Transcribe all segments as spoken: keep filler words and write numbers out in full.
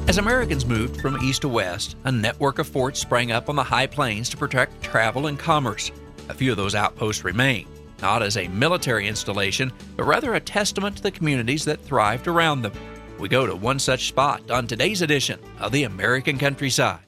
As Americans moved from east to west, a network of forts sprang up on the high plains to protect travel and commerce. A few of those outposts remain, not as a military installation, but rather a testament to the communities that thrived around them. We go to one such spot on today's edition of the American Countryside.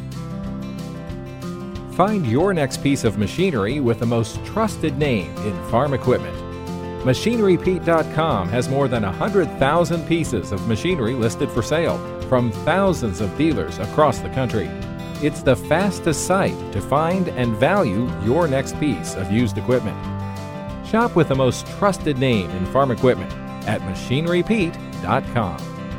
Find your next piece of machinery with the most trusted name in farm equipment. Machinery Pete dot com has more than one hundred thousand pieces of machinery listed for sale from thousands of dealers across the country. It's the fastest site to find and value your next piece of used equipment. Shop with the most trusted name in farm equipment at Machinery Pete dot com.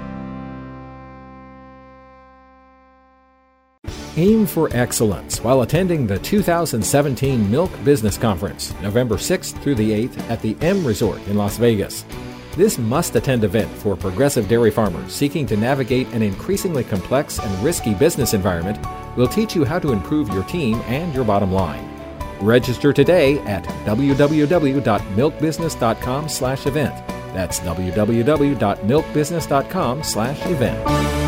Aim for excellence while attending the two thousand seventeen Milk Business Conference, November sixth through the eighth at the M Resort in Las Vegas. This must-attend event for progressive dairy farmers seeking to navigate an increasingly complex and risky business environment will teach you how to improve your team and your bottom line. Register today at w w w dot milk business dot com slash event. That's w w w dot milk business dot com slash event.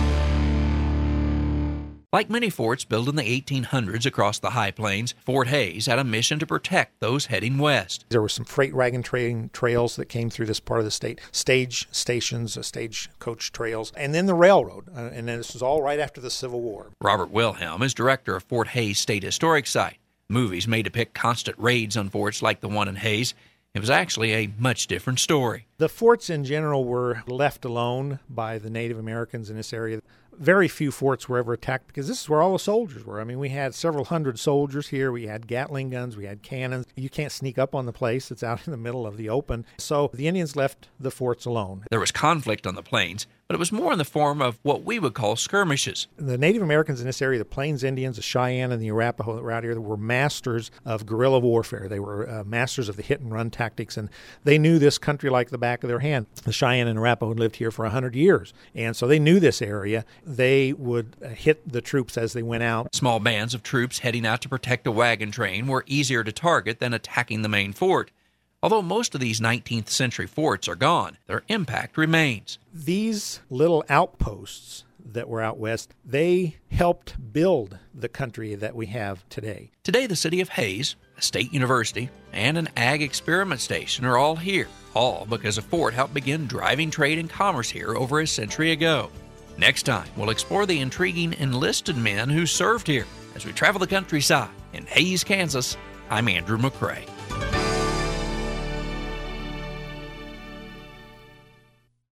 Like many forts built in the eighteen hundreds across the High Plains, Fort Hays had a mission to protect those heading west. There were some freight wagon train trails that came through this part of the state, stage stations, uh, stage coach trails, and then the railroad. Uh, and then this was all right after the Civil War. Robert Wilhelm is director of Fort Hays State Historic Site. Movies may depict constant raids on forts like the one in Hays. It was actually a much different story. The forts in general were left alone by the Native Americans in this area. Very few forts were ever attacked because this is where all the soldiers were. I mean, we had several hundred soldiers here. We had Gatling guns. We had cannons. You can't sneak up on the place. It's out in the middle of the open. So the Indians left the forts alone. There was conflict on the plains, but it was more in the form of what we would call skirmishes. The Native Americans in this area, the Plains Indians, the Cheyenne, and the Arapaho that were out here, were masters of guerrilla warfare. They were uh, masters of the hit-and-run tactics, and they knew this country like the back of their hand. The Cheyenne and Arapaho had lived here for one hundred years, and so they knew this area. They would uh, hit the troops as they went out. Small bands of troops heading out to protect a wagon train were easier to target than attacking the main fort. Although most of these nineteenth century forts are gone, their impact remains. These little outposts that were out west, they helped build the country that we have today. Today, the city of Hays, a state university, and an ag experiment station are all here, all because a fort helped begin driving trade and commerce here over a century ago. Next time, we'll explore the intriguing enlisted men who served here as we travel the countryside. In Hays, Kansas, I'm Andrew McCrae.